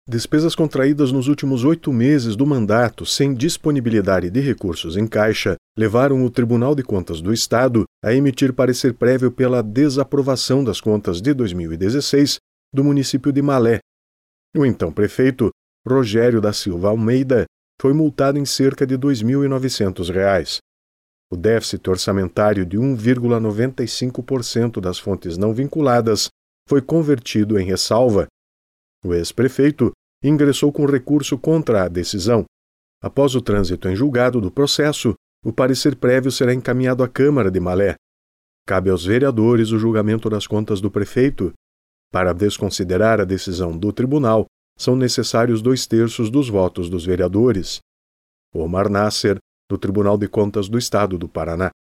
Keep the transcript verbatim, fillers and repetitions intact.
Despesas contraídas nos últimos oito meses do mandato, sem disponibilidade de recursos em caixa, levaram o Tribunal de Contas do Estado a emitir parecer prévio pela desaprovação das contas de dois mil e dezesseis do município de Malé. O então prefeito, Rogério da Silva Almeida, foi multado em cerca de dois mil e novecentos reais. O déficit orçamentário de um vírgula noventa e cinco por cento das fontes não vinculadas foi convertido em ressalva. O ex-prefeito ingressou com recurso contra a decisão. Após o trânsito em julgado do processo, o parecer prévio será encaminhado à Câmara de Malé. Cabe aos vereadores o julgamento das contas do prefeito. Para desconsiderar a decisão do tribunal, são necessários dois terços dos votos dos vereadores. Omar Nasser, do Tribunal de Contas do Estado do Paraná.